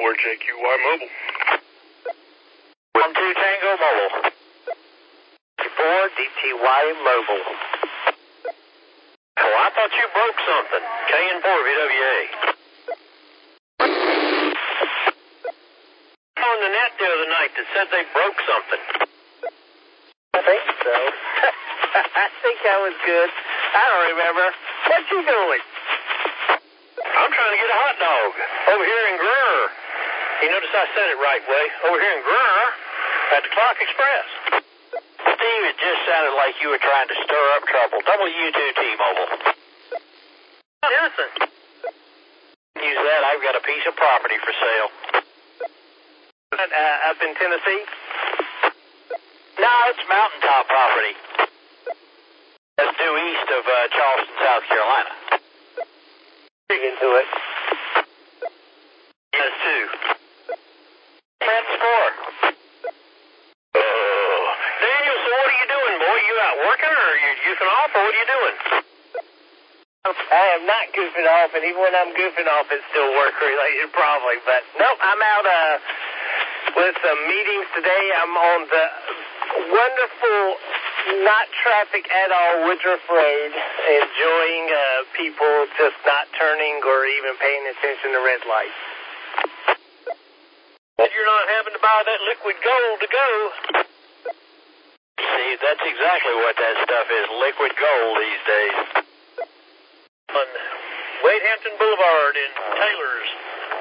JQY Mobile. 12 Tango Mobile. 4 DTY Mobile. Oh, I thought you broke something. KN4 VWA. On the net the other night that said they broke something. I think so. I think I was good. I don't remember. What you doing? I'm trying to get a hot dog over here in Grr. You notice I said it right way. Over here in Grr at the Clock Express. Steve, it just sounded like you were trying to stir up trouble. W2 T-Mobile. Innocent. Use that. I've got a piece of property for sale. Up in Tennessee? No, it's mountaintop property. That's due east of Charleston, South Carolina. Dig into it. Yes, too. Friends for. Daniel, so what are you doing, boy? You out working or are you goofing off or what are you doing? I am not goofing off, and even when I'm goofing off, it's still work-related probably. But nope, I'm out with some meetings today. I'm on the wonderful, not traffic at all, Woodruff Road, enjoying people just not turning or even paying attention to red lights. And you're not having to buy that liquid gold to go. See, that's exactly what that stuff is, liquid gold these days. On Wade Hampton Boulevard in Taylor's.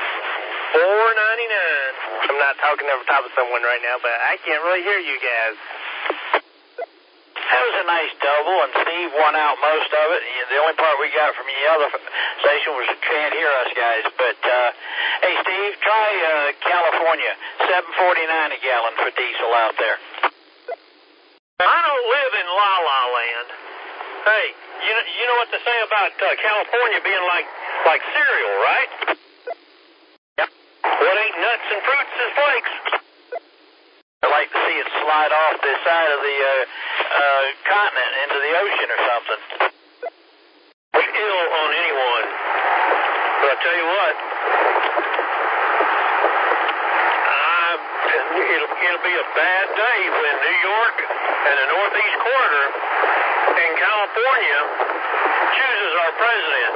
$4.99. I'm not talking over top of someone right now, but I can't really hear you guys. That was a nice double, and Steve won out most of it. The only part we got from the other station was can't hear us guys. But, hey, Steve, try California, $7.49 a gallon for diesel out there. I don't live in La La Land. Hey, you know what they say about California being like cereal, right? Yep. What ain't nuts and fruits is flakes. I'd like to see it slide off this side of the continent into the ocean or something. Ill on anyone. But I tell you what, it'll be a bad day when New York and the Northeast Corridor and California chooses our president.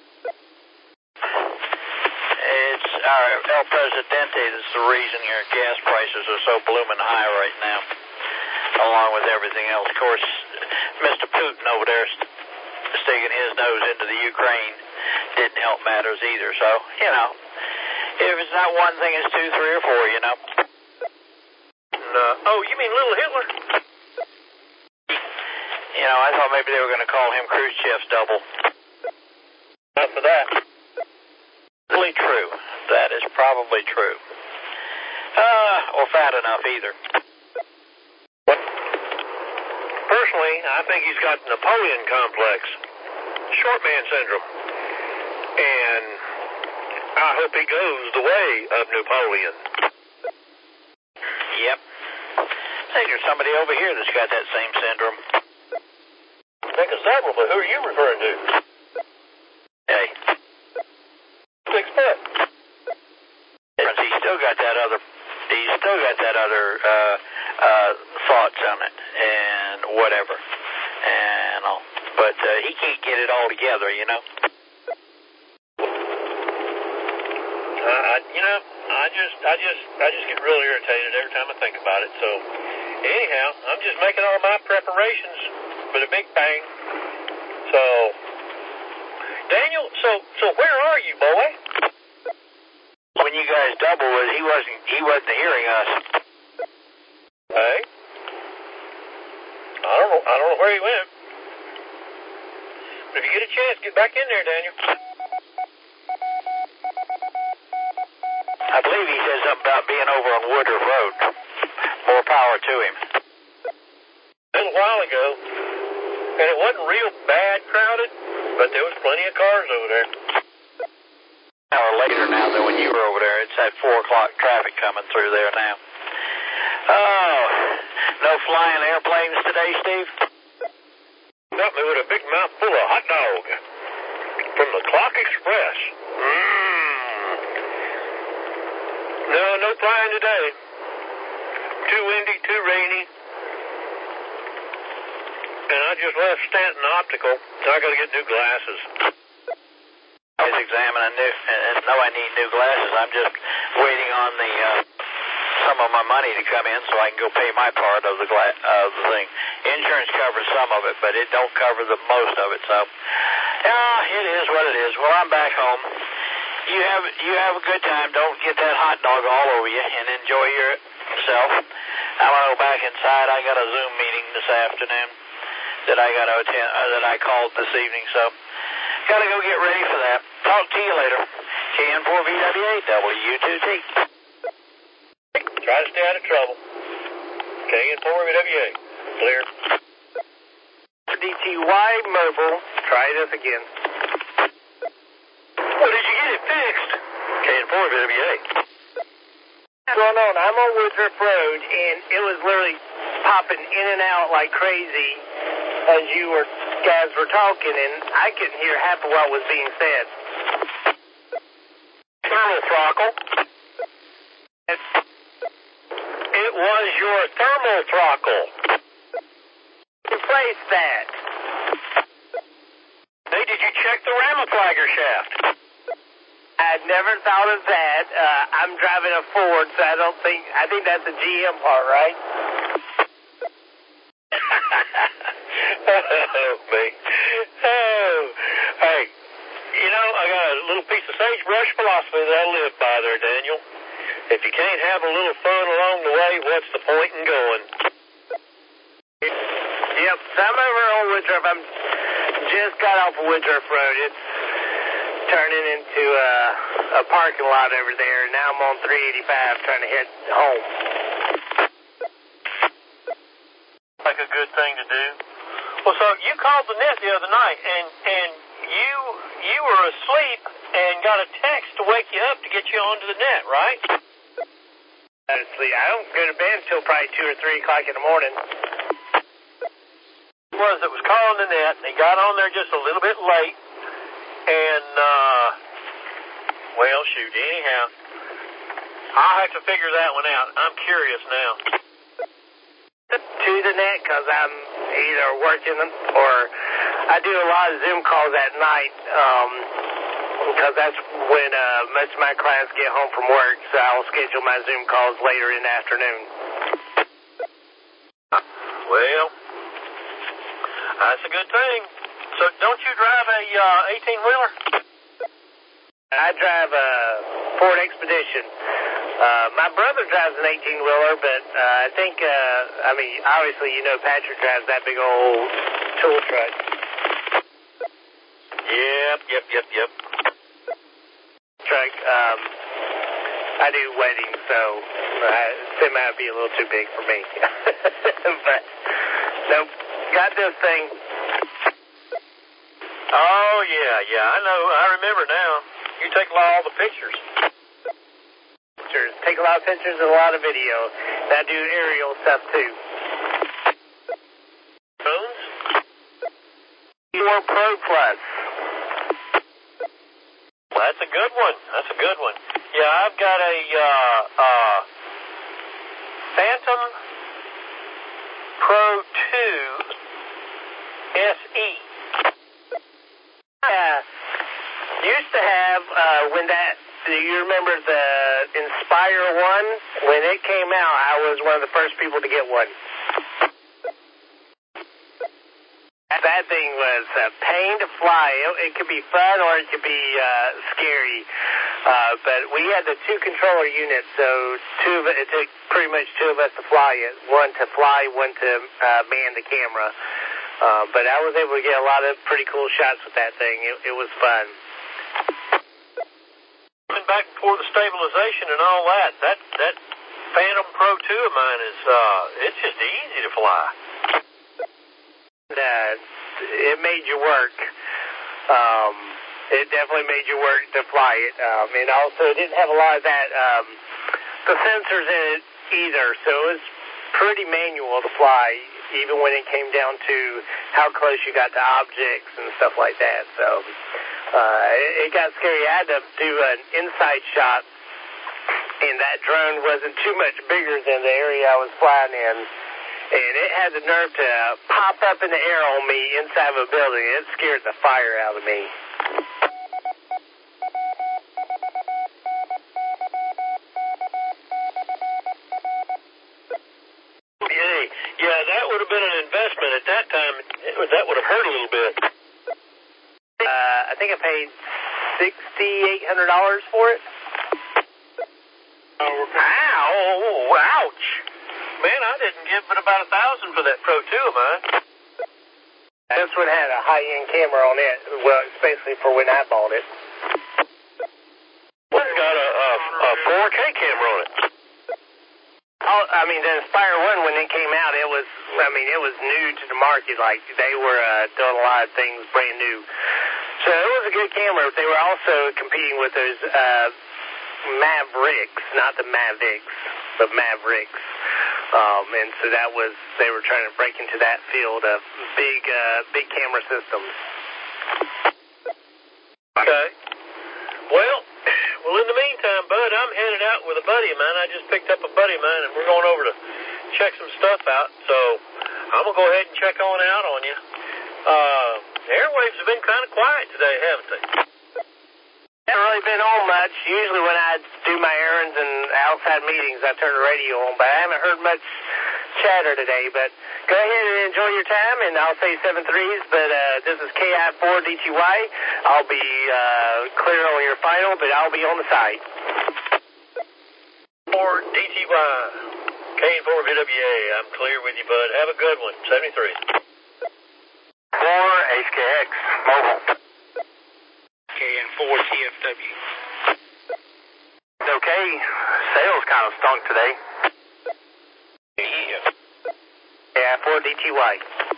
It's our El Presidente that's the reason your gas prices are so blooming high right now, along with everything else. Of course, Mr. Putin over there sticking his nose into the Ukraine didn't help matters either. So, you know, if it's not one thing, it's two, three, or four, you know. Oh, you mean little Hitler? You know, I thought maybe they were going to call him Khrushchev's double. Not for that. Really true. That is probably true. Or fat enough either. Personally, I think he's got Napoleon complex. Short man syndrome. And I hope he goes the way of Napoleon. Yep. I think there's somebody over here that's got that same syndrome. I think of several, but who are you referring to? Hey. 6 foot. He's still got that other thoughts on it and whatever. And all. But he can't get it all together, you know. I just get real irritated every time I think about it. So, anyhow, I'm just making all my preparations for the big bang. So, Daniel, so where are you, boy? When you guys doubled, he wasn't hearing us. Hey, I don't know where he went. But if you get a chance, get back in there, Daniel. I believe he said something about being over on Woodruff Road. More power to him. A little while ago, and it wasn't real bad crowded, but there was plenty of cars over there. An hour later now than when you were over there. It's that 4 o'clock traffic coming through there now. Oh, no flying airplanes today, Steve? Got me with a big mouthful of hot dog from the Clock Express. No flying today. Too windy, too rainy. And I just left Stanton Optical, so I got to get new glasses. I was examining new, and know I need new glasses. I'm just waiting on the some of my money to come in so I can go pay my part of the thing. Insurance covers some of it, but it don't cover the most of it. So, yeah, it is what it is. Well, I'm back home. You have a good time. Don't get that hot dog all over you, and enjoy yourself. I'm gonna go back inside. I got a Zoom meeting this afternoon that I got to attend, that I called this evening. So, got to go get ready for that. Talk to you later. KN4VWA W2T. Try to stay out of trouble. KN4VWA. Clear. DTY Mobile. Try this again. Well, did you get it fixed? KN4VWA. What's going on? I'm on Woodruff Road, and it was literally popping in and out like crazy as you guys were talking, and I couldn't hear half of what was being said. Thermal throttle. It was your thermal throttle. Replace that. Hey, did you check the Ramaflagger shaft? I'd never thought of that. I'm driving a Ford, so I think that's a GM part, right? Oh, me. Oh. Hey, you know, I got a little piece of sagebrush philosophy that I live by there, Daniel. If you can't have a little fun along the way, what's the point in going? Yep, so I'm over on Woodruff. I'm just got off of Woodruff Road. It's turning into a parking lot over there. Now I'm on 385 trying to head home. Like a good thing to do. Well, so you called the net the other night, and you were asleep and got a text to wake you up to get you onto the net, right? Honestly, I don't go to bed until probably 2 or 3 o'clock in the morning. That was calling the net, and he got on there just a little bit late, and, well, shoot, anyhow, I'll have to figure that one out. I'm curious now. To the net, because I'm either working or I do a lot of Zoom calls at night, because that's when most of my clients get home from work, so I'll schedule my Zoom calls later in the afternoon. Well, that's a good thing. So don't you drive a 18-wheeler? I drive a Ford Expedition. My brother drives an 18-wheeler, but I think, obviously, you know, Patrick drives that big old tool truck. Yep. Truck. I do weddings, so semi would be a little too big for me. But, nope, got this thing. Oh, yeah, I know. I remember now. You take all the pictures. Take a lot of pictures and a lot of video. And I do aerial stuff, too. Phones? 4 Pro Plus. Well, that's a good one. Yeah, I've got a Phantom Pro 2 SE. Used to have, do you remember the Inspire 1? When it came out, I was one of the first people to get one. That thing was a pain to fly. It could be fun or it could be scary. But we had the 2 controller units, so it took pretty much 2 of us to fly it. One to fly, one to man the camera. But I was able to get a lot of pretty cool shots with that thing. It was fun. Back before the stabilization and all that Phantom Pro 2 of mine is, it's just easy to fly. It made you work. It definitely made you work to fly it. And also, it didn't have a lot of that, the sensors in it either, so it was pretty manual to fly, even when it came down to how close you got to objects and stuff like that. So it got scary. I had to do an inside shot and that drone wasn't too much bigger than the area I was flying in. And it had the nerve to pop up in the air on me inside of a building. It scared the fire out of me. Yeah, that would have been an investment at that time. That would have hurt a little bit. I think I paid $6,800 for it. Ow! Ouch! Man, I didn't give but about $1,000 for that Pro 2 of mine. This one had a high-end camera on it. Well, especially for when I bought it. Well, it's got a 4K camera on it. Oh, I mean, the Inspire 1, when it came out, it was new to the market. Like, they were doing a lot of things brand new. So it was a good camera. They were also competing with those Mavericks, not the Mavics, but Mavericks. And so that was, they were trying to break into that field of big camera systems. Okay. Well, in the meantime, Bud, I'm headed out with a buddy of mine. I just picked up a buddy of mine, and we're going over to check some stuff out. So I'm going to go ahead and check on out on you. The airwaves have been kind of quiet today, haven't they? Haven't really been on much. Usually when I do my errands and outside meetings, I turn the radio on, but I haven't heard much chatter today. But go ahead and enjoy your time, and I'll say 7-3s, but this is KI4DTY. I'll be clear on your final, but I'll be on the site. 4DTY, K4VWA, I'm clear with you, Bud. Have a good one, 73. 4HKX, mobile. KN4 TFW. Okay, sales kind of stunk today. Yeah, 4DTY.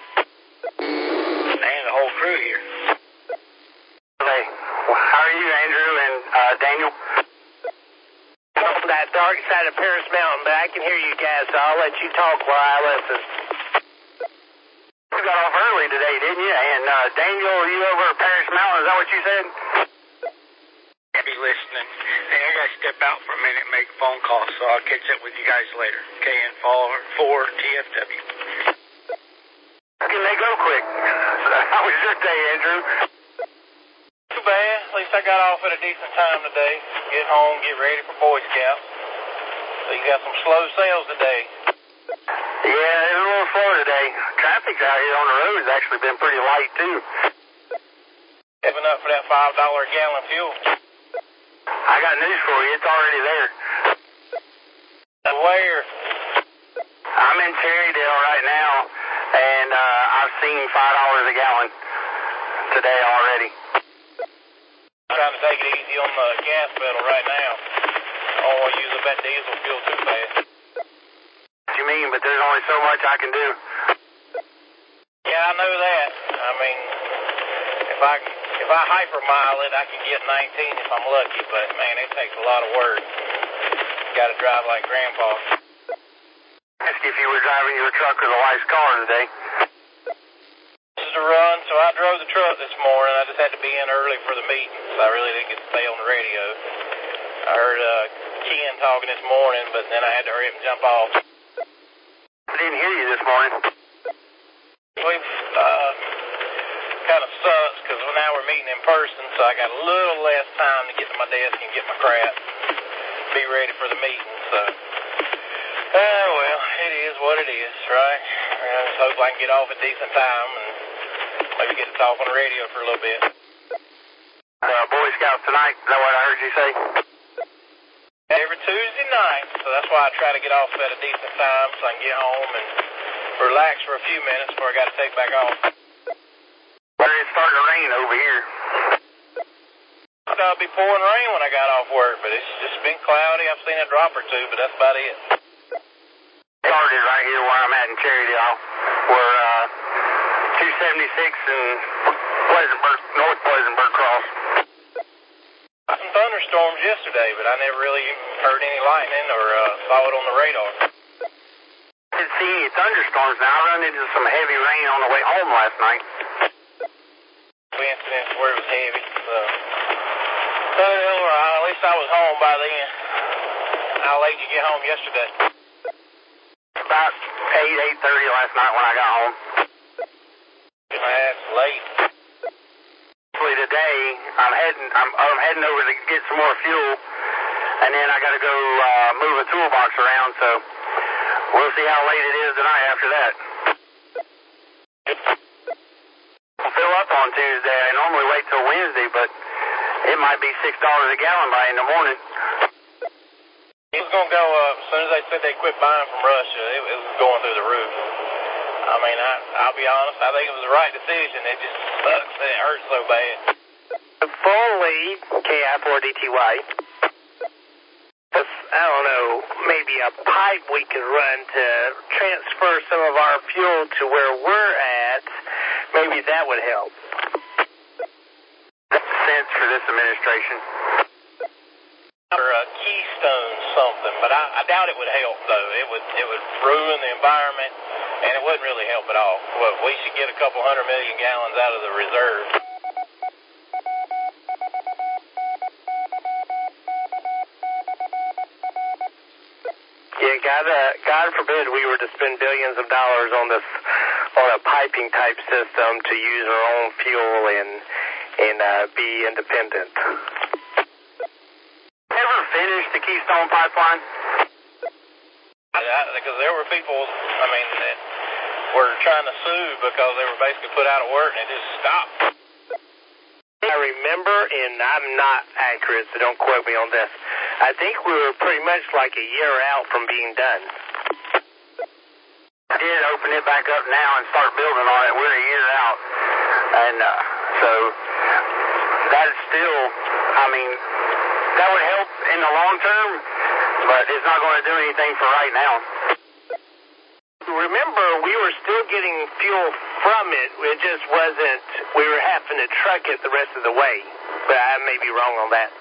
And the whole crew here. Okay, well, how are you, Andrew and Daniel? I'm on that dark side of Paris Mountain, but I can hear you guys, so I'll let you talk while I listen. You got off early today, didn't you? And Daniel, you over at Paris Mountain, is that what you said? I'll be listening. Hey, I got to step out for a minute and make a phone call, so I'll catch up with you guys later. KN4 TFW. Can they go quick? How was your day, Andrew? Too bad. At least I got off at a decent time today. Get home, get ready for Boy Scouts. So you got some slow sales today. Yeah, it was a little slow today. Traffic's out here on the road has actually been pretty light, too. Giving up for that $5 a gallon fuel. I got news for you. It's already there. Where? I'm in Cherrydale right now, and I've seen $5 a gallon today already. I'm trying to take it easy on the gas pedal right now. I don't want to use up that diesel fuel too fast. What you mean? But there's only so much I can do. Yeah, I know that. I mean, if I hypermile it, I can get 19 if I'm lucky, but man, it takes a lot of work. You got to drive like Grandpa. Ask if you were driving your truck or the wife's car today. This is a run, so I drove the truck this morning. I just had to be in early for the meeting, so I really didn't get to stay on the radio. I heard Ken talking this morning, but then I had to hurry up and jump off. I didn't hear you this morning. We've kind of sucks because now we're meeting in person, so I got a little less time to get to my desk and get my crap, be ready for the meeting. So, well, it is what it is, right? I just hope I can get off at decent time and maybe get to talk on the radio for a little bit. Boy Scouts tonight, is that what I heard you say? Every Tuesday night, so that's why I try to get off at a decent time so I can get home and relax for a few minutes before I got to take back off. Well, it's starting to rain over here. I thought it'd be pouring rain when I got off work, but it's just been cloudy. I've seen a drop or two, but that's about it. Started right here where I'm at in Cherrydale. We're 276 and North Pleasantburg Cross. Some thunderstorms yesterday, but I never really heard any lightning or saw it on the radar. I didn't see any thunderstorms now. I run into some heavy rain on the way home last night. Coincidence where it was heavy, so. Well, at least I was home by then. How late did you get home yesterday? About 8:30 last night when I got home. That's late. Actually, today I'm heading over to get some more fuel, and then I got to go move a toolbox around. So we'll see how late it is tonight after that. I'll fill up on Tuesday. I normally wait till Wednesday, but it might be $6 a gallon by in the morning. It was going to go up. As soon as they said they quit buying from Russia, it was going through the roof. I mean, I'll be honest, I think it was the right decision. It just sucks and it hurts so bad. Full lead, KI4DTY. I don't know, maybe a pipe we could run to transfer some of our fuel to where we're at. Maybe that would help. That's sense for this administration. Or a Keystone something, but I doubt it would help though. It would ruin the environment, and it wouldn't really help at all. Well, we should get a couple 100 million gallons out of the reserve. Yeah, God forbid we were to spend billions of dollars on a piping type system to use our own fuel and be independent. Ever finished the Keystone Pipeline? Because there were people, I mean, that were trying to sue because they were basically put out of work and it just stopped. I remember, and I'm not accurate, so don't quote me on this. I think we were pretty much like a year out from being done. I did open it back up now and start building on it. We're a year out. And so that's still, I mean, that would help in the long term, but it's not going to do anything for right now. Remember, we were still getting fuel from it. It just wasn't, we were having to truck it the rest of the way. But I may be wrong on that.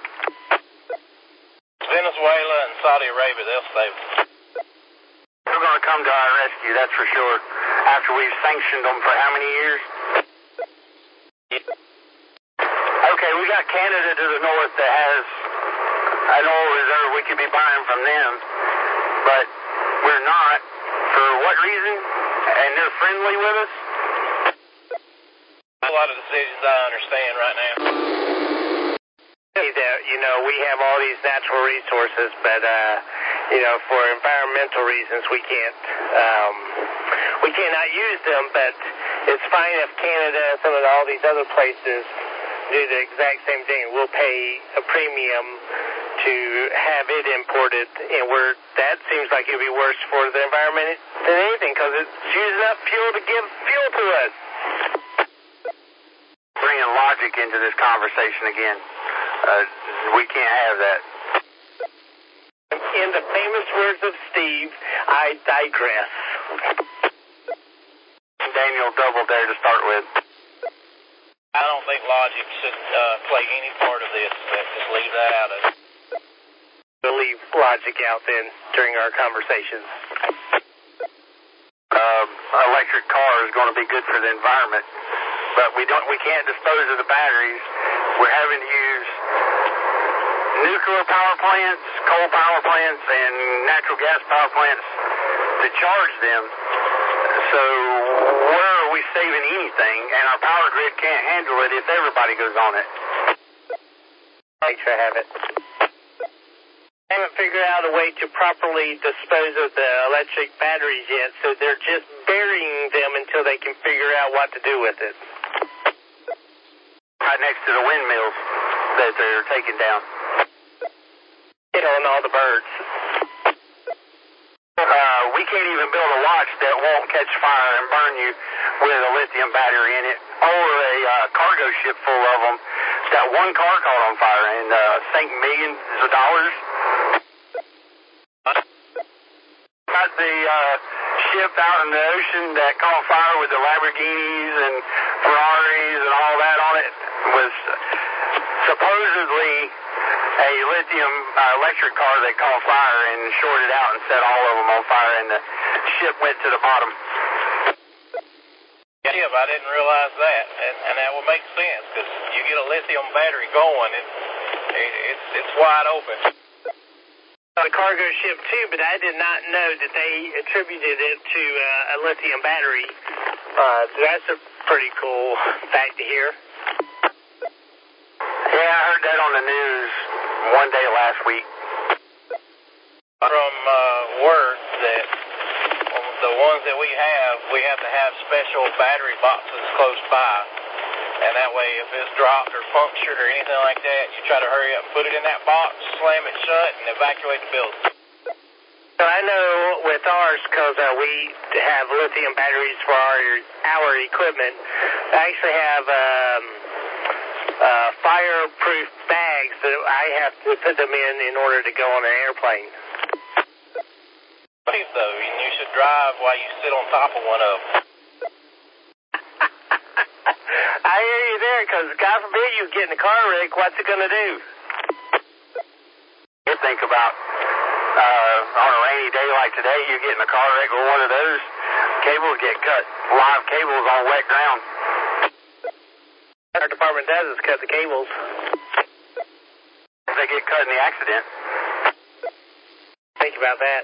Venezuela and Saudi Arabia, they'll save us. They're going to come to our rescue, that's for sure, after we've sanctioned them for how many years? Okay, we got Canada to the north that has an oil reserve. We could be buying from them, but we're not. For what reason? And they're friendly with us? A lot of decisions I understand right now. That, you know, we have all these natural resources, but, you know, for environmental reasons, we cannot use them, but it's fine if Canada and some of all these other places do the exact same thing. We'll pay a premium to have it imported, and that seems like it would be worse for the environment than anything, because it's using up fuel to give fuel to us. Bringing logic into this conversation again. We can't have that. In the famous words of Steve, I digress. Daniel double dare to start with. I don't think logic should play any part of this. Just leave that out of it. We'll leave logic out then during our conversations. Electric car is going to be good for the environment, but we can't dispose of the batteries. We're having to use nuclear power plants, coal power plants, and natural gas power plants to charge them. So where are we saving anything? And our power grid can't handle it if everybody goes on it. Make sure I have it. I haven't figured out a way to properly dispose of the electric batteries yet, so they're just burying them until they can figure out what to do with it. Right next to the windmills that they're taking down. You know, and all the birds. We can't even build a watch that won't catch fire and burn you with a lithium battery in it, or a cargo ship full of them. That one car caught on fire and sank millions of dollars. Got the ship out in the ocean that caught fire with the Lamborghinis and Ferraris and all that on it was supposedly a lithium electric car that caught fire and shorted out and set all of them on fire, and the ship went to the bottom. Yeah, I didn't realize that, and that would make sense, because you get a lithium battery going, it's wide open. a cargo ship too, but I did not know that they attributed it to a lithium battery. So that's a pretty cool fact to hear. Yeah, I heard that on the news one day last week. From word that the ones that we have to have special battery boxes close by. And that way, if it's dropped or punctured or anything like that, you try to hurry up and put it in that box, slam it shut, and evacuate the building. So I know with ours, because we have lithium batteries for our equipment, I actually have fireproof bags that I have to put them in order to go on an airplane. Please, though, and you should drive while you sit on top of one of them. I hear you there, because God forbid you get in a car wreck, what's it going to do? You think about on a rainy day like today, you get in a car wreck with one of those, cables get cut, live cables on wet ground. What our department does is cut the cables. They get cut in the accident. Think about that.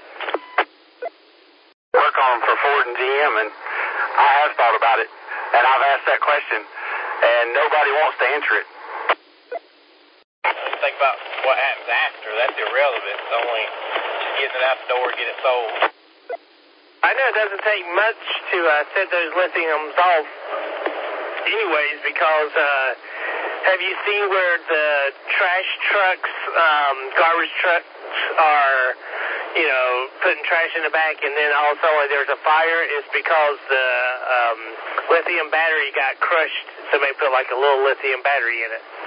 Work on them for Ford and GM, and I have thought about it, and I've asked that question, and nobody wants to answer it. Think about what happens after. That's irrelevant. It's only just getting it out the door and get it sold. I know it doesn't take much to set those lithiums off anyways, because have you seen where the trash trucks, garbage trucks are, putting trash in the back, and then all of a sudden there's a fire? It's because the lithium battery got crushed. Somebody put like a little lithium battery in it.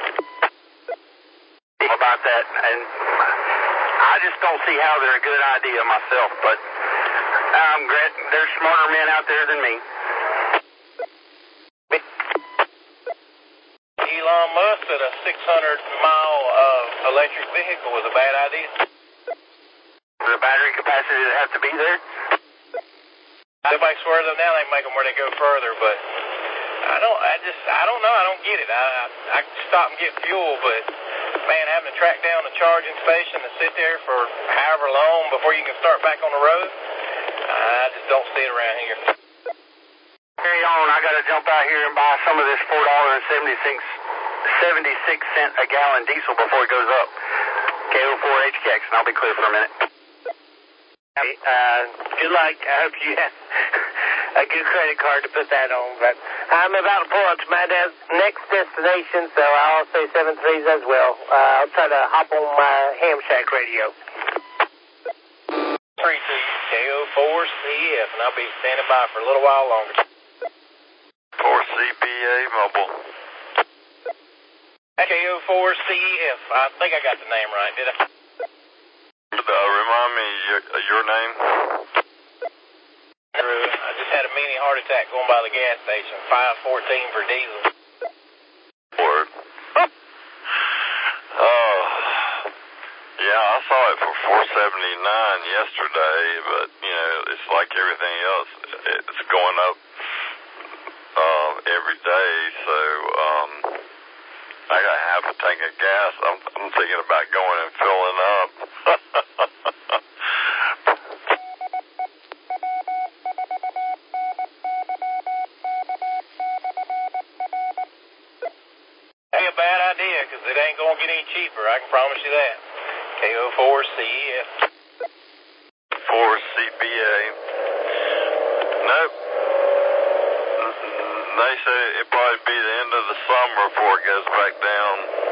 About that, and I just don't see how they're a good idea myself, but there's smarter men out there than me. Elon Musk said a 600-mile electric vehicle was a bad idea. The battery capacity that has to be there? Everybody swears them down, they make them where they go further, but I don't know. I don't get it. I stop and get fuel, but man, having to track down a charging station and sit there for however long before you can start back on the road, I just don't see it around here. Carry on. I got to jump out here and buy some of this $4.76 a gallon diesel before it goes up. KO4HKX, and I'll be clear for a minute. Good luck. I hope you have a good credit card to put that on. But I'm about to pull up to my next destination, so I'll say 7-3s as well. I'll try to hop on my Ham Shack radio. 3-2 KO4CF, and I'll be standing by for a little while longer. 4CBA Mobile. KO4CF. I think I got the name right, did I? Remind me your name. I just had a mini heart attack going by the gas station. 514 for diesel. Word. Oh, yeah, I saw it for $4.79 yesterday, but it's like everything else. It's going up every day, so I got half a tank of gas. I'm thinking about going and filling up. Ain't a bad idea, because it ain't going to get any cheaper. I can promise you that. KO4CF. 4CBA. Nope. They say it'll probably be the end of the summer before it goes back down.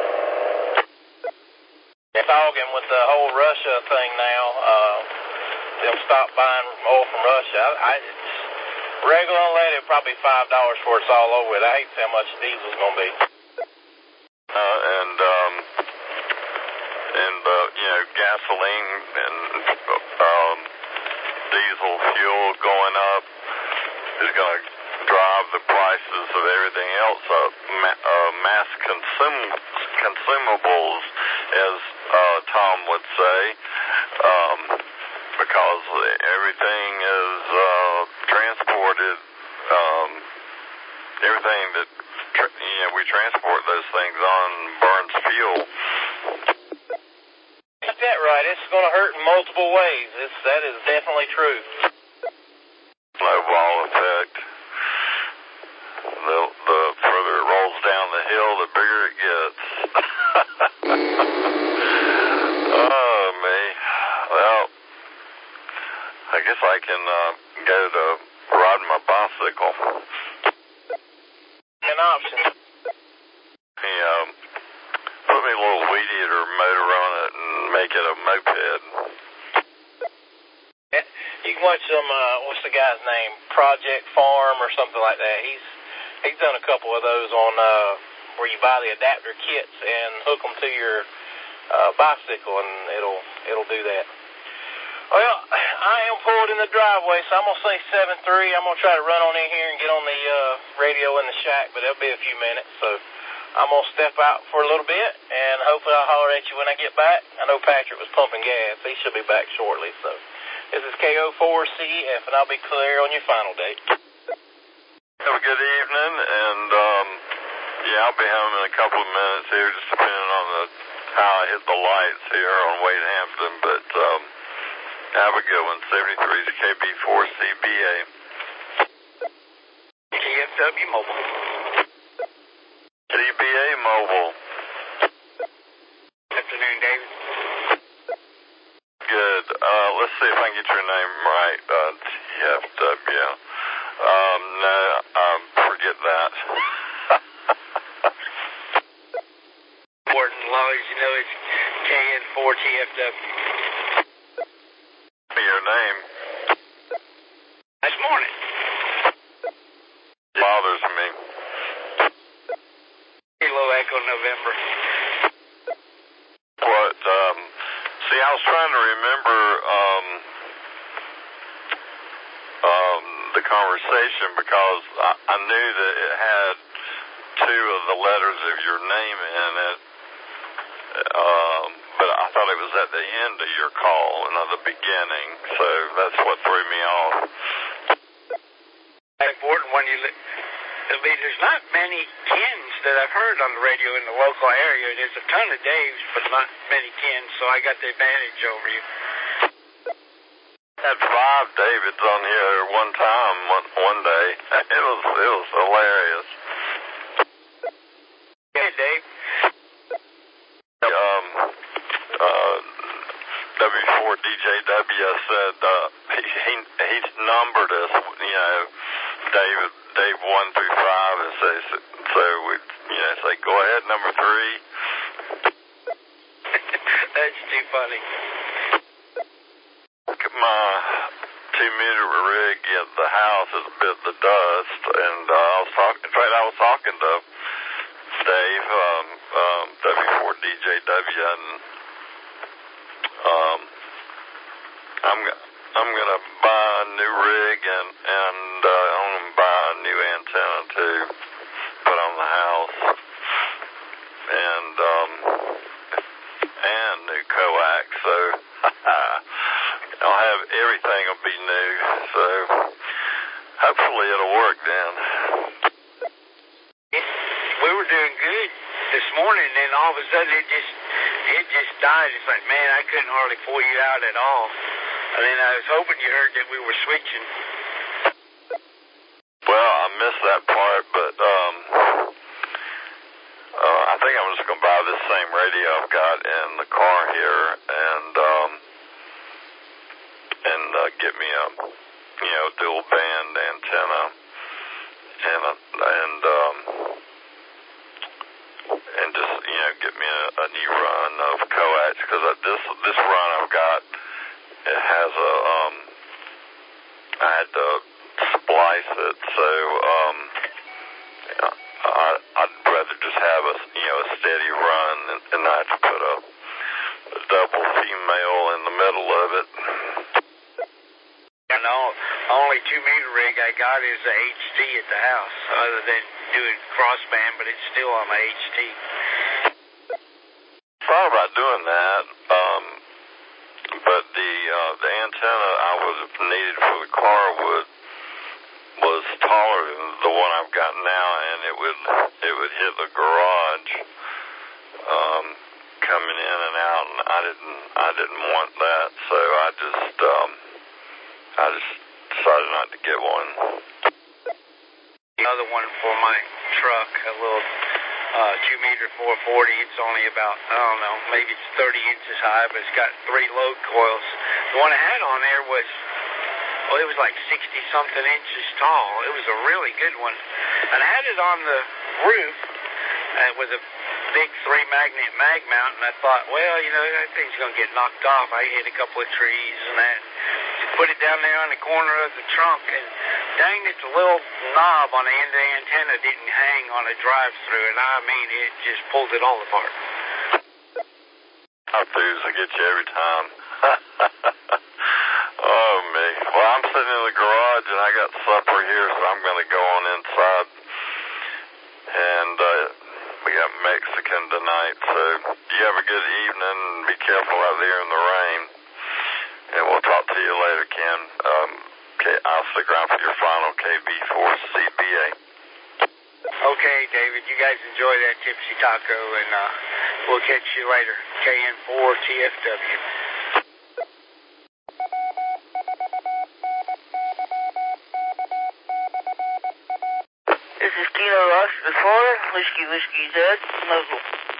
They're talking with the whole Russia thing now. They'll stop buying oil from Russia. Regular unleaded, probably $5 before it's all over with. I hate how much diesel's going to be. Gasoline and diesel fuel going up is going to drive the prices of everything else up. Mass consumables, as Tom would say, because everything is transported. Everything that we transport those things on burns fuel. I that right. It's going to hurt in multiple ways. That is definitely true. Snowball effect. The further it rolls down the hill, the bigger it gets. Oh, me. Well, I guess I can go to riding my bicycle. An option. He put me a little weed eater motor on it and make it a moped. You can watch some, what's the guy's name? Project Farm or something like that. He's done a couple of those on where you buy the adapter kits and hook them to your bicycle, and it'll do that. Well, I am pulled in the driveway, so I'm going to say 7-3. I'm going to try to run on in here and get on the radio in the shack, but it'll be a few minutes. So I'm going to step out for a little bit, and hopefully I'll holler at you when I get back. I know Patrick was pumping gas. He should be back shortly. So this is KO4CEF, and I'll be clear on your final date. Have a good evening, and yeah, I'll be home in a couple of minutes here, just depending on how I hit the lights here on Wade Hampton, but have a good one. 73 is KB4CBA. TFW Mobile. CBA Mobile. Afternoon, David. Good. Let's see if I can get your name right. TFW. No, forget that. Important Lawyers, you know it's KN4TFW. Your name This morning. bothers me. Kilo Echo November. What? See, I was trying to remember the conversation because I knew that it had two of the letters of your name in it, but I thought it was at the end of your call, not the beginning, so that's what threw me off. Important when there's not many Kens that I've heard on the radio in the local area. There's a ton of Daves, but not many Kens, so I got the advantage over you. I had 5 Davids on here one time, one day. It was hilarious. Hey, Dave. W4DJW said he numbered us, Dave 1 through 5, and so we say go ahead, number 3. That's too funny. My 2-meter rig at the house has bit the dust, and I was talking to Dave, W4DJW, and I'm gonna buy a new rig, and I'm gonna buy a new antenna to put on the house, and new coax. So I'll have everything will be new. So hopefully it'll work then. We were doing good this morning, and all of a sudden it just died. It's like, man, I couldn't hardly pull you out at all. And then I was hoping you heard that we were switching. Well, I missed that part, but I think I'm just gonna buy this same radio I've got in the car here, and get me a dual band antenna, and just get me a new run of coax, because this run I've got, it has I had to splice it, so I'd rather just have a steady run and not have to put a double female in the middle of it. And the only 2-meter rig I got is a HT at the house, other than doing crossband, but it's still on the HT. Thought about doing that, but the antenna I would have needed for the car was taller than the one I've got now, and it would hit the garage, coming in and out, and I didn't want that, so I just decided not to get one. Another one for my truck, a little 2-meter 440. It's only about, I don't know, maybe it's 30 inches high, but it's got 3 load coils. The one I had on there was, well, it was like 60-something inches tall. It was a really good one. And I had it on the roof with a big 3-magnet mag mount, and I thought, well, you know, that thing's going to get knocked off. I hit a couple of trees and that. Put it down there on the corner of the trunk, and dang it, the little knob on the end of the antenna didn't hang on a drive-through, and I mean, it just pulled it all apart. Drive-throughs will get you every time. Oh, me. Well, I'm sitting in the garage, and I got supper here, so I'm going to go on inside. And we got Mexican tonight, so you have a good evening, and be careful out there in the rain. And we'll talk to you later, Ken. I'll stick around for your final KB4CBA. Okay, David, you guys enjoy that Tipsy Taco, and we'll catch you later. KN4TFW. This is Kilo Oscar 4, Whiskey Zed, Muzzle.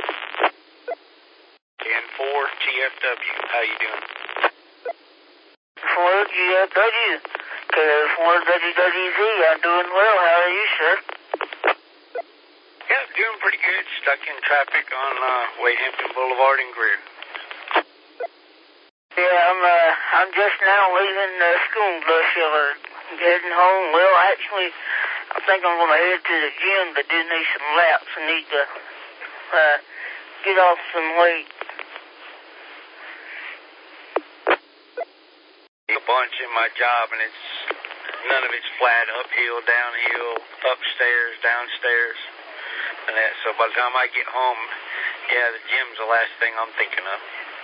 KN4TFW, how you doing? 4GFW, KO4WWZ, I'm doing well. How are you, sir? Yeah, doing pretty good. Stuck in traffic on Wade Hampton Boulevard in Greer. Yeah, I'm just now leaving the school bus yard, heading home. Well, actually, I think I'm going to head to the gym to do me some laps. I need to get off some weight. A bunch in my job, and none of it's flat, uphill, downhill, upstairs, downstairs, and that. So by the time I get home, yeah, the gym's the last thing I'm thinking of.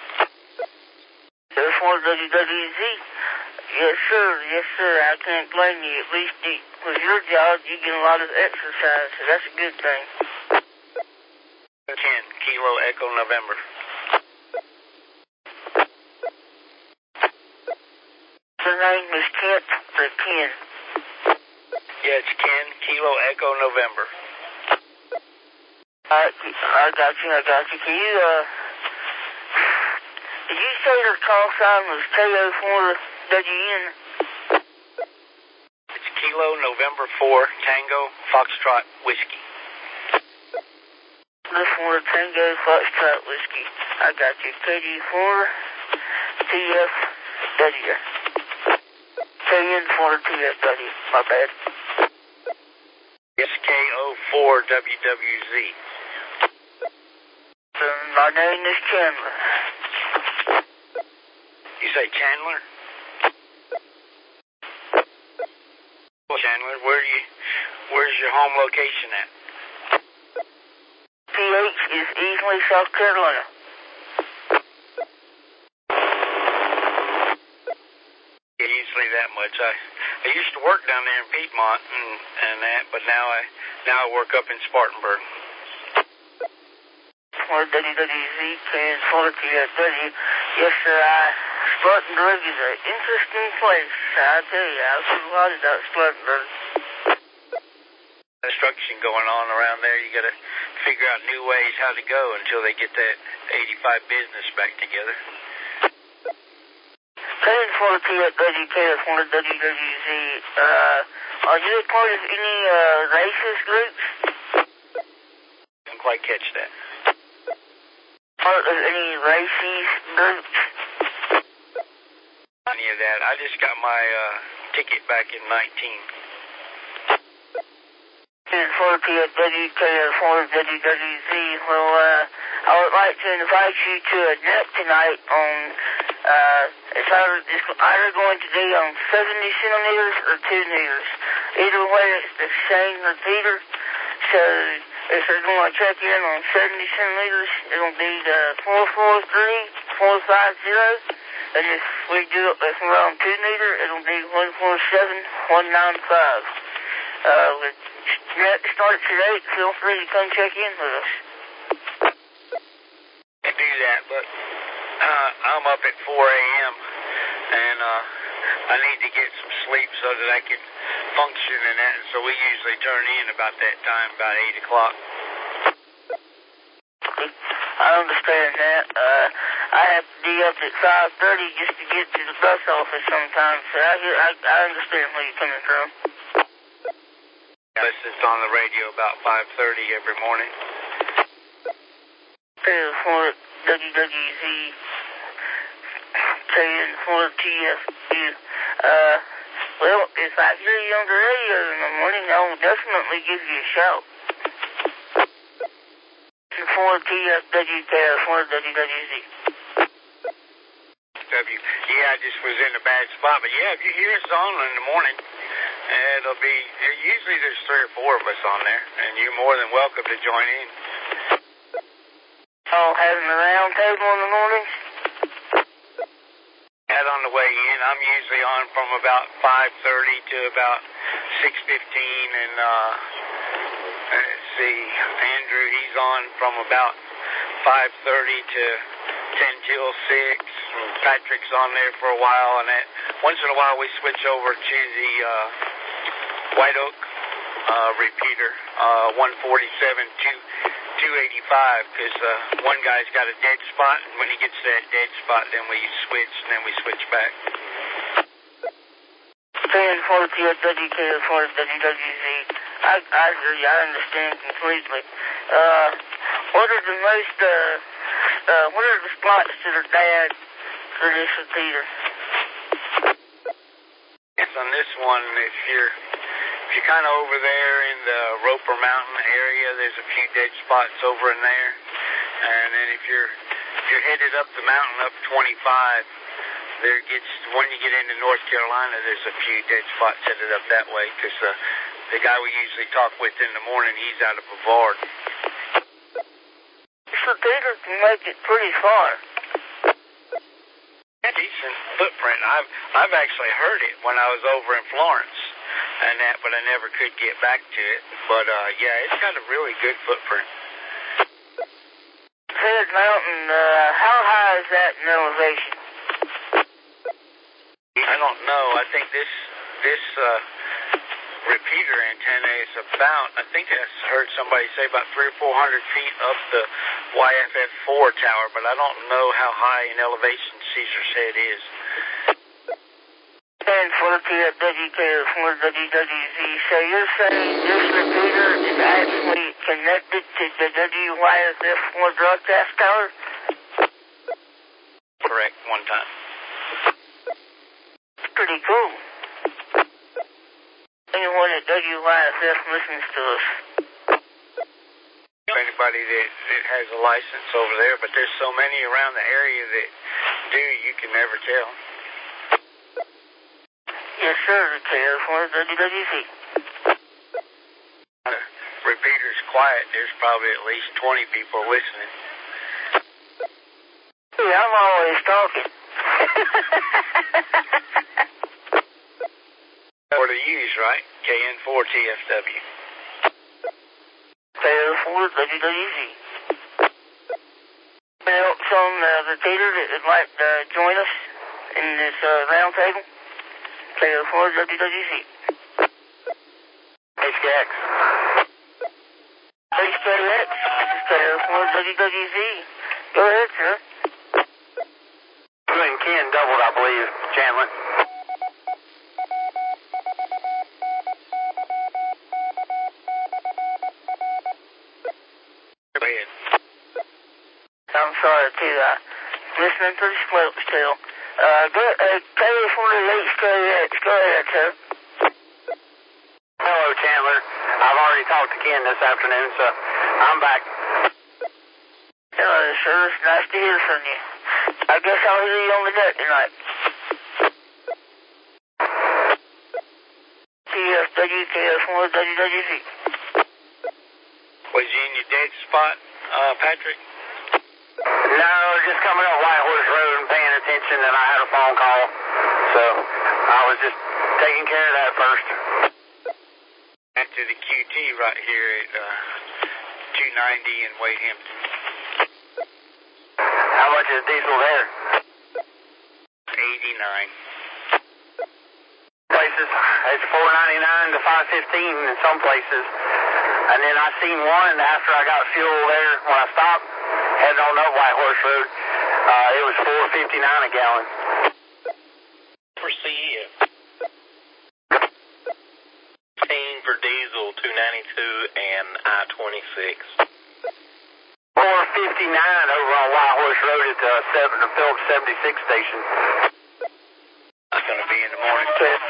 F4WWZ. Yes, sir. I can't blame you. At least with your job, you get a lot of exercise, so that's a good thing. 10 Kilo Echo November. Her name is Kent or Ken? Yeah, it's Ken, Kilo Echo November. I got you. Can you, did you say her call sign was KO4WN? It's Kilo November 4 Tango Foxtrot Whiskey. This one, Tango Foxtrot Whiskey. I got you. KG4 TFW. KN4 TFW. My bad. It's KO4WWZ. My name is Chandler. You say Chandler? Well, Chandler, where's your home location at? PH is Easley, South Carolina. Yeah, usually that much. I used to work down there in Piedmont and that, but now I work up in Spartanburg. WWZ, KN4TFW. Yes, sir, Spartanburg is an interesting place. I tell you, I've heard a lot about Spartanburg. Construction going on around there. You got to figure out new ways how to go until they get that 85 business back together. KN4TFW, KN4WWZ. Are you a part of any racist groups? Didn't quite catch that. Part of any racist groups? Any of that. I just got my ticket back in 19. KN4TFW, KN4WWZ. Well, I would like to invite you to a nap tonight on, it's either going to be on 70 centimeters or 2 meters. Either way, it's the same repeater. So, if they're going to check in on 70 centimeters, it'll be the 443-450. And if we do it if we're on 2 meter, it'll be 147-195. Starts at 8. Feel free to come check in with us. And do do that, but I'm up at 4 a.m. and I need to get some sleep so that I can function in that. And so we usually turn in about that time, about 8 o'clock. I understand that. I have to be up at 5:30 just to get to the bus office sometimes. So I understand where you're coming from. Yes, it's on the radio about 5:30 every morning. For WWZ, saying for TFU. Well, if I hear you on the radio in the morning, I will definitely give you a shout. For TFWKS, for WWZ. Yeah, I just was in a bad spot, but yeah, if you hear us on in the morning, it'll be, usually there's 3 or 4 of us on there, and you're more than welcome to join in. Oh, having a round table in the mornings? Out on the way in, I'm usually on from about 5:30 to about 6:15, and let's see, Andrew, he's on from about 5:30 to 10 till 6. Patrick's on there for a while, and once in a while we switch over to the White Oak repeater, 147 285, because one guy's got a dead spot, and when he gets to that dead spot, then we switch, and then we switch back. Saying for TFWK for WWZ, I hear you, I understand completely. What are the most, what are the spots that are bad for this repeater? Yes, on this one, if you're kind of over there in the Roper Mountain area, there's a few dead spots over in there. And then if you're headed up the mountain, up 25, when you get into North Carolina, there's a few dead spots headed up that way, because the guy we usually talk with in the morning, he's out of Brevard. This repeater can make it pretty far. A decent footprint. I've actually heard it when I was over in Florence, and that, but I never could get back to it. But yeah, it's got a really good footprint. Head Mountain, how high is that in elevation? I don't know. I think this repeater antenna is about, I think I heard somebody say about 300 or 400 feet up the YFF4 tower, but I don't know how high in elevation Caesar's Head is. And for TFWK for WWZ, so you're saying this repeater is actually connected to the WYFF4 broadcast tower? Correct, one time. Pretty cool. Anyone at WYFF listens to us. Anybody that has a license over there, but there's so many around the area that do, you can never tell. Yes, sir, for WWZ. Repeater's quiet, there's probably at least 20 people listening. Yeah, I'm always talking. Or to use, right? KN4TFW. KN4 WWZ. Anyone else on the repeater that would like to join us in this round table? KN4 WWZ. HKX. HKX. KN4 WWZ. Go ahead, sir. You and Ken doubled, I believe, Chandler. I'm sorry, too. Listening pretty slow still. KN48KX. Go ahead, sir. Hello, Chandler. I've already talked to Ken this afternoon, so I'm back. Hello, sir. It's nice to hear from you. I guess I'll hear you on the net tonight. TFWKS1 WWZ. Was you in your dead spot, Patrick? No, just coming up White Horse Road and paying attention, and I had a phone call. So I was just taking care of that first. After the QT right here at 290 in Wade Hampton. How much is diesel there? 89. Places, it's $4.99 to $5.15 in some places. And then I seen one after I got fuel there when I stopped, heading on up White Horse Road. It was $4.59 a gallon. For CF. 15 for diesel, 292 and I-26. 4.59 over on White Horse Road at the Phillips 76 station. It's going to be in the morning.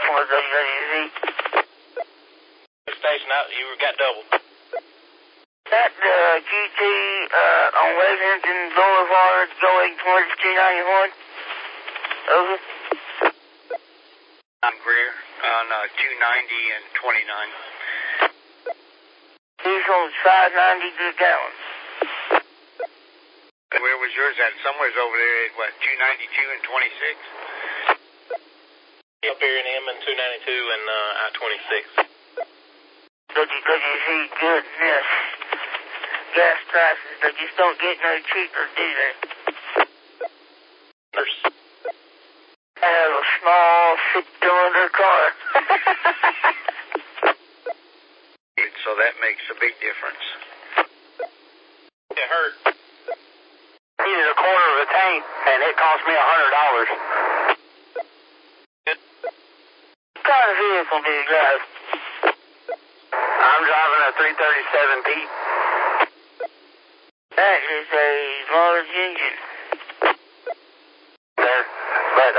Station out, you got doubled. That GT on Lexington Boulevard going towards 291. Over. I'm Greer on 290 and 29. Diesel's 5.90 to the gallon. Where was yours at? Somewhere's over there at what, 292 and 26? Up here in Emmons, 292 and I-26. WWZ goodness. Gas prices, they just don't get no cheaper, do they? I have a small 6-cylinder car. So that makes a big difference. It hurt. Needed a quarter of a tank, and it cost me $100. What kind of vehicle do you drive? I'm driving a 337 Pete. That is a large engine. There, but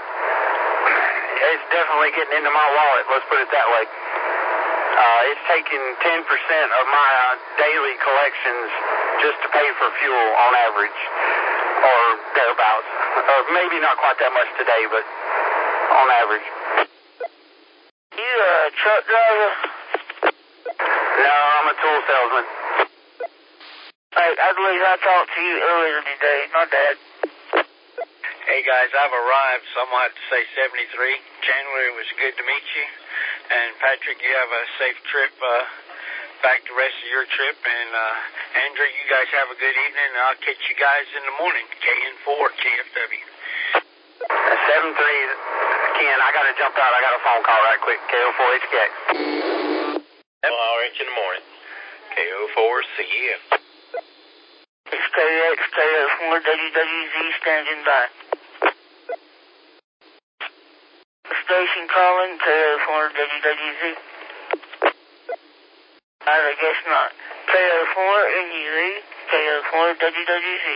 it's definitely getting into my wallet. Let's put it that way. It's taking 10% of my daily collections just to pay for fuel on average, or thereabouts. Or maybe not quite that much today, but on average. You a truck driver? No, I'm a tool salesman. I believe I talked to you earlier today, my dad. Hey guys, I've arrived, so I'm going to have to say 73. Chandler, it was good to meet you. And Patrick, you have a safe trip back the rest of your trip. And Andrew, you guys have a good evening, and I'll catch you guys in the morning. KN4, KFW. 73, Ken, I got to jump out. I got a phone call right quick. KO4HKX. Well, I'll reach in the morning. KO4 CF. XKX, KO4, WWZ standing by. Station calling, KO4, WWZ. I guess not. KO4, NUZ, KO4, WWZ.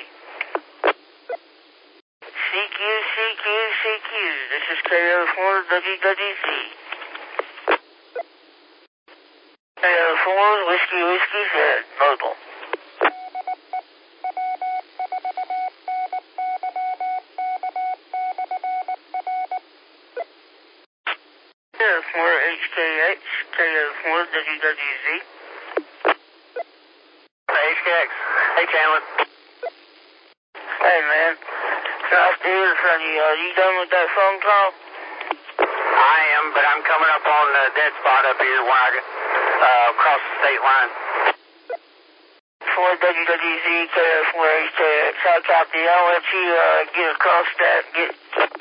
CQ, this is KO4, WWZ. KO4, Whiskey, Z, mobile. KO4, HKX, KO4, WWZ. HKX. Hey, Chandler. Hey, man. Nice to hear from you. Are you done with that phone call? I am, but I'm coming up on the dead spot up here when I cross the state line. 4 WWZ, KO4, HKX. I copy. I'll let you get across that, get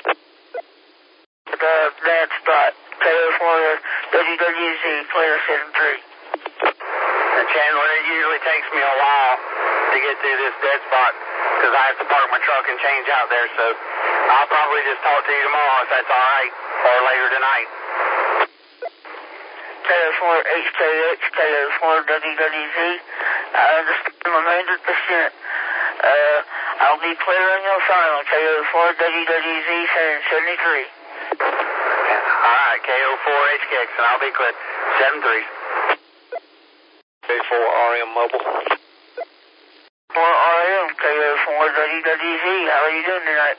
the dead spot. KO4, WWZ, player 73. Chandler, it usually takes me a while to get through this dead spot because I have to park my truck and change out there, so I'll probably just talk to you tomorrow if that's all right, or later tonight. KO4, HKX, KO4, WWZ. I understand 100%. I'll be clearing your final. KO4, WWZ, 73. Alright, KO4HKX, and I'll be clear. 73. K4RM Mobile. 4RM, KO4, WWZ. How are you doing tonight?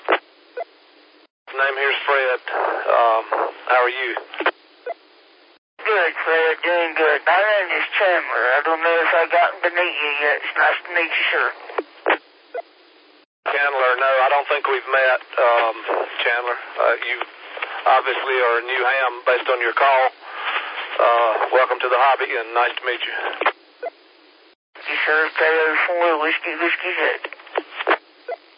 Name here's Fred. How are you? Good, Fred. Doing good. My name is Chandler. I don't know if I've gotten to meet you yet. It's nice to meet you, sir. Chandler, no, I don't think we've met, Chandler. You obviously are a new ham based on your call. Welcome to the hobby, and nice to meet you. You sir, KO4, Whiskey, Z.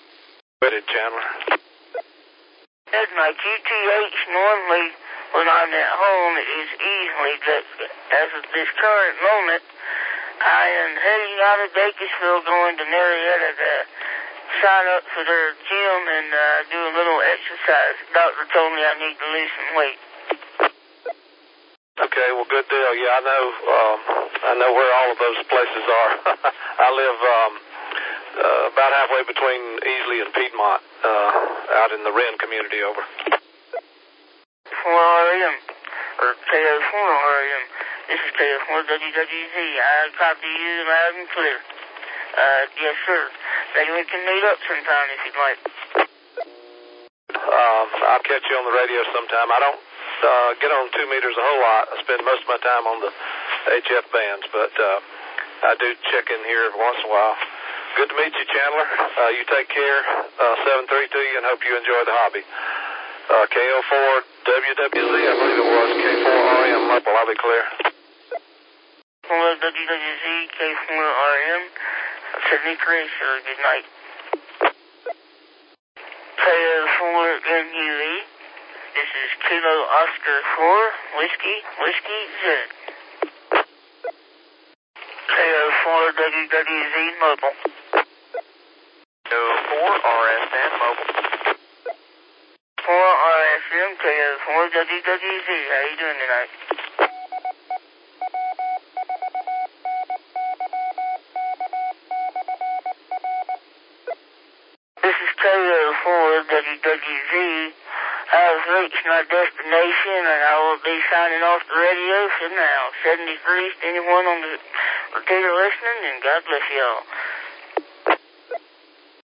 Ready, Chandler. As my QTH normally when I'm at home is easily, but as of this current moment, I am heading out of Bakersfield going to Marietta to sign up for their gym and do a little exercise. The doctor told me I need to lose some weight. Okay, well, good deal. Yeah, I know where all of those places are. I live about halfway between Easley and Piedmont, out in the Wren community. Over. 4RM, or KO4RM. This is KO4WWZ. I copy you loud and clear. Yes, sir. Maybe we can meet up sometime if you'd like. I'll catch you on the radio sometime. I don't get on 2 meters a whole lot. I spend most of my time on the HF bands, but I do check in here every once in a while. Good to meet you, Chandler. You take care. 7-3 to you, and hope you enjoy the hobby. KO4WWZ, I believe it was. K4RM Mobile, I'll be clear. 4WWZ, K4RM. Sydney Chris, good night. KO4NUE. This is Kilo Oscar 4, Whiskey Z. KO4WWZ Mobile. KO4RSN Mobile. 4RSM, KO4WWZ. How you doing tonight? This is KO4WWZ. I have reached my destination and I will be signing off the radio for now. 73 to anyone on the repeater listening, and God bless y'all.